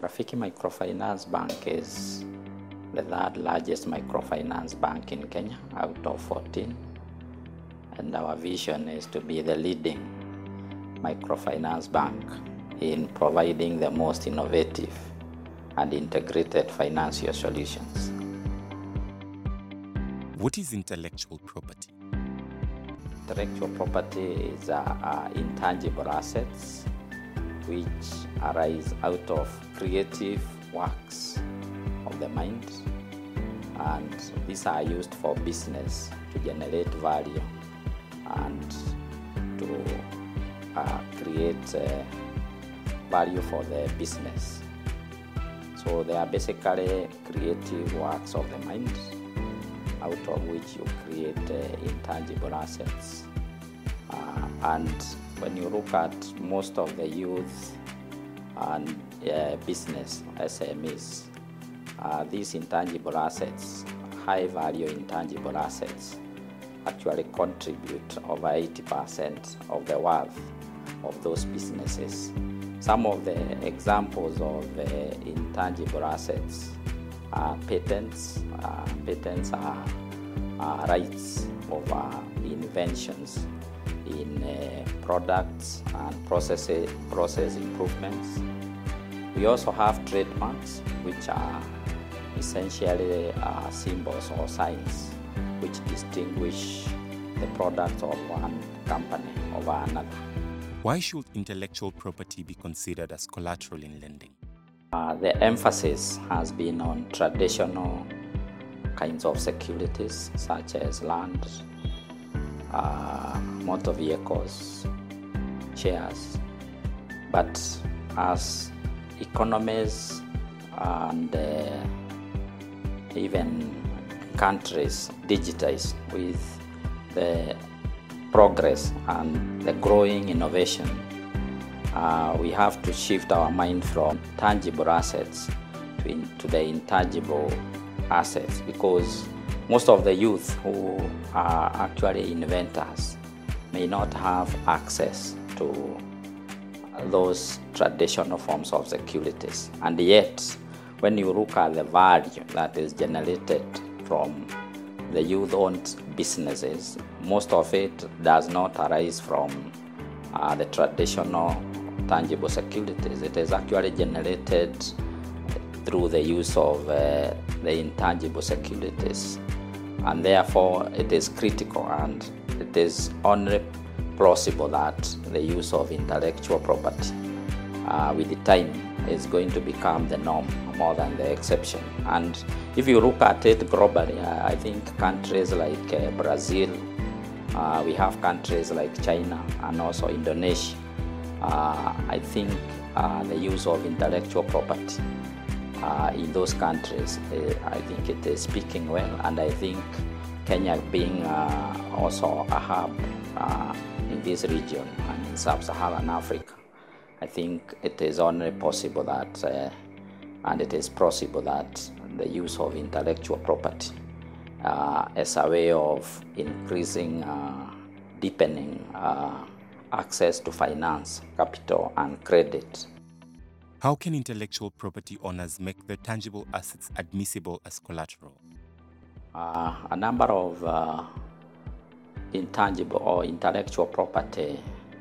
Rafiki Microfinance Bank is the third largest microfinance bank in Kenya out of 14, and our vision is to be the leading microfinance bank in providing the most innovative and integrated financial solutions. What is intellectual property? Intellectual property is intangible assets which arise out of creative works of the mind, and these are used for business to generate value and to create value for the business. So they are basically creative works of the mind out of which you create intangible assets. And when you look at most of the youth and business SMEs, these intangible assets, high value intangible assets, actually contribute over 80% of the worth of those businesses. Some of the examples of intangible assets are patents. Patents are rights over inventions in products and process improvements. We also have trademarks, which are essentially symbols or signs which distinguish the products of one company over another. Why should intellectual property be considered as collateral in lending? The emphasis has been on traditional kinds of securities such as land, motor vehicles, shares. But as economies and even countries digitize with the progress and the growing innovation, we have to shift our mind from tangible assets to the intangible assets, because most of the youth who are actually inventors may not have access to those traditional forms of securities. And yet, when you look at the value that is generated from the youth-owned businesses, most of it does not arise from the traditional tangible securities. It is actually generated through the use of the intangible securities, and therefore it is critical and it is only plausible that the use of intellectual property with the time is going to become the norm more than the exception. And if you look at it globally, I think countries like Brazil, we have countries like China and also Indonesia. I think the use of intellectual property in those countries, I think it is speaking well, and I think Kenya being also a hub in this region and in sub-Saharan Africa, I think it is only possible that and it is possible that the use of intellectual property as a way of increasing, deepening access to finance, capital, and credit. How can intellectual property owners make their tangible assets admissible as collateral? A number of intangible or intellectual property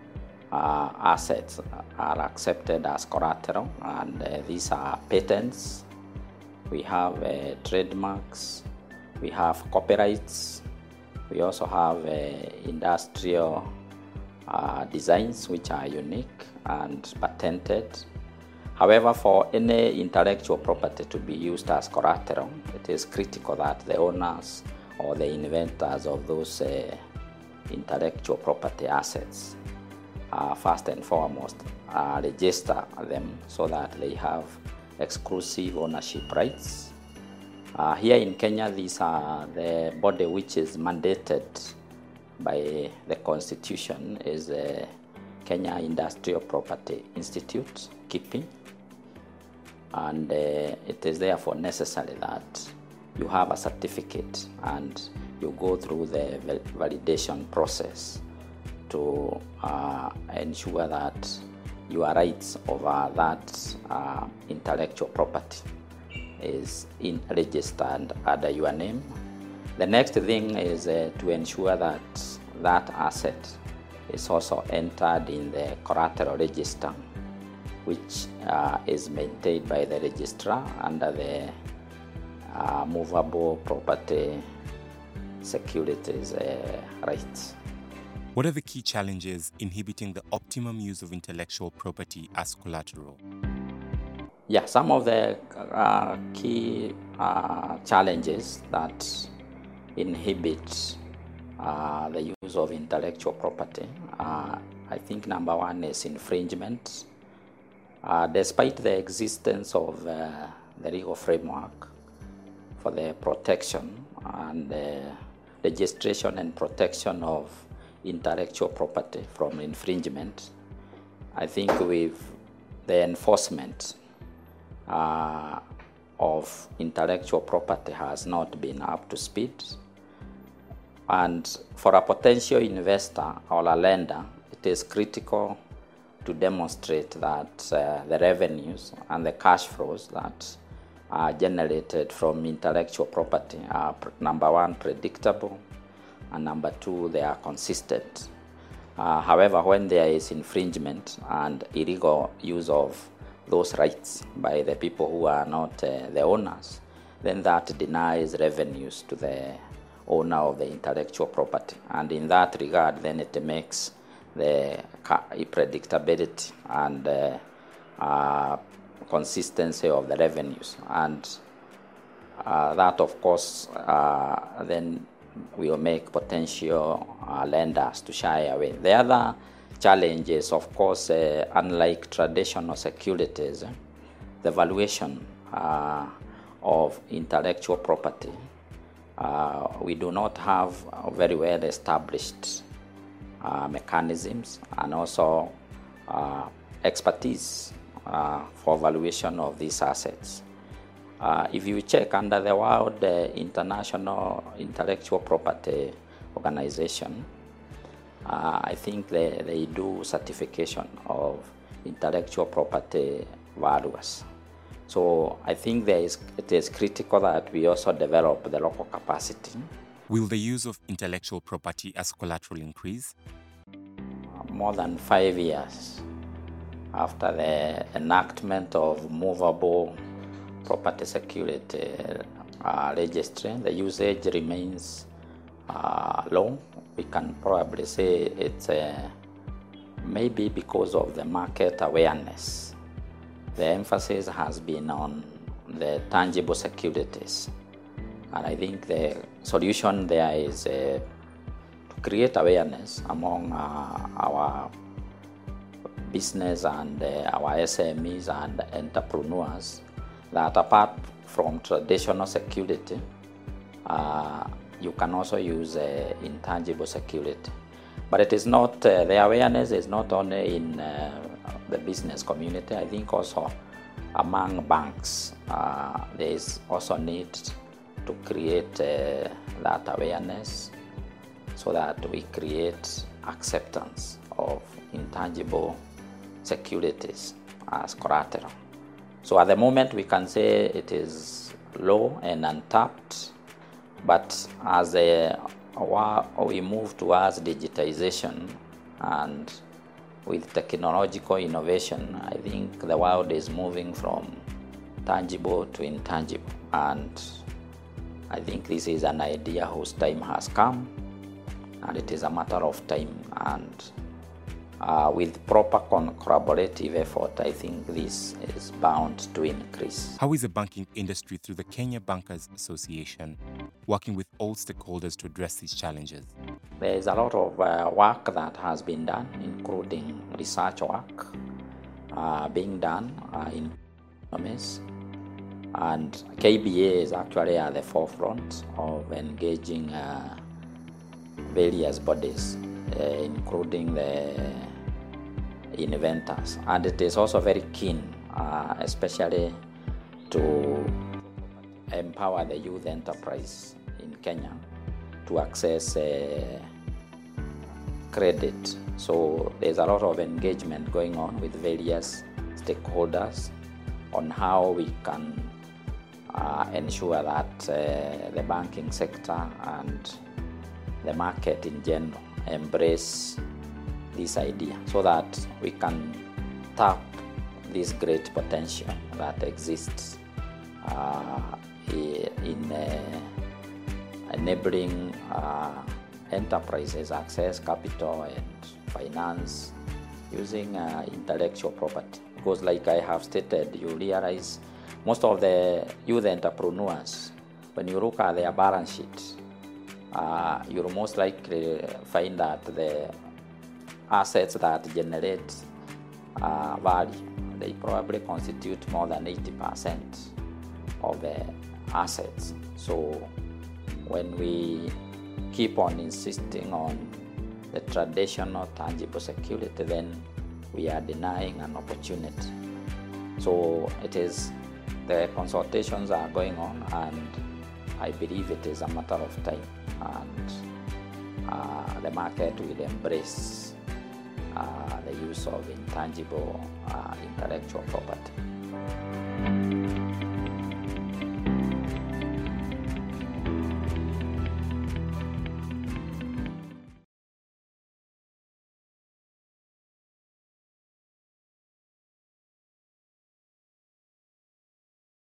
assets are accepted as collateral, and these are patents, we have trademarks, we have copyrights, we also have industrial designs which are unique and patented. However, for any intellectual property to be used as collateral, it is critical that the owners or the inventors of those intellectual property assets first and foremost register them so that they have exclusive ownership rights. Here in Kenya, these are the body which is mandated by the Constitution is the Kenya Industrial Property Institute, KIPI, and it is therefore necessary that you have a certificate and you go through the validation process to ensure that your rights over that intellectual property is registered under your name. The next thing is to ensure that that asset is also entered in the collateral register, which is maintained by the registrar under the movable property securities rights. What are the key challenges inhibiting the optimum use of intellectual property as collateral? Yeah, some of the key challenges that inhibit the use of intellectual property, I think number one is infringement. Despite the existence of the legal framework for the protection and registration and protection of intellectual property from infringement, I think with the enforcement of intellectual property has not been up to speed. And for a potential investor or a lender, it is critical to demonstrate that the revenues and the cash flows that are generated from intellectual property are, number one, predictable, and number two, they are consistent. However, when there is infringement and illegal use of those rights by the people who are not the owners, then that denies revenues to the owner of the intellectual property. And in that regard, then it makes the predictability and consistency of the revenues. And that, of course, then will make potential lenders to shy away. The other challenge is, of course, unlike traditional securities, the valuation of intellectual property, we do not have very well established mechanisms and also expertise for valuation of these assets. If you check under the World International Intellectual Property Organization, I think they do certification of intellectual property valuers. So I think it is critical that we also develop the local capacity. Will the use of intellectual property as collateral increase? More than 5 years after the enactment of movable property security registry, the usage remains low. We can probably say it's maybe because of the market awareness. The emphasis has been on the tangible securities. And I think the solution there is to create awareness among our business and our SMEs and entrepreneurs that apart from traditional security, you can also use intangible security. But it is not, the awareness is not only in the business community. I think also among banks, there is also need to create that awareness so that we create acceptance of intangible securities as collateral. So at the moment we can say it is low and untapped, but as we move towards digitization and with technological innovation, I think the world is moving from tangible to intangible. And I think this is an idea whose time has come, and it is a matter of time. And with proper collaborative effort, I think this is bound to increase. How is the banking industry through the Kenya Bankers Association working with all stakeholders to address these challenges? There is a lot of work that has been done, including research work being done in economies. And KBA is actually at the forefront of engaging various bodies, including the inventors. And it is also very keen, especially to empower the youth enterprise in Kenya to access credit. So there's a lot of engagement going on with various stakeholders on how we can ensure that the banking sector and the market in general embrace this idea so that we can tap this great potential that exists in enabling enterprises access capital and finance using intellectual property. Because like I have stated, you realize most of the youth entrepreneurs, when you look at their balance sheet, you'll most likely find that the assets that generate value, they probably constitute more than 80% of the assets. So when we keep on insisting on the traditional tangible security, then we are denying an opportunity. So the consultations are going on, and I believe it is a matter of time, and the market will embrace the use of intangible intellectual property.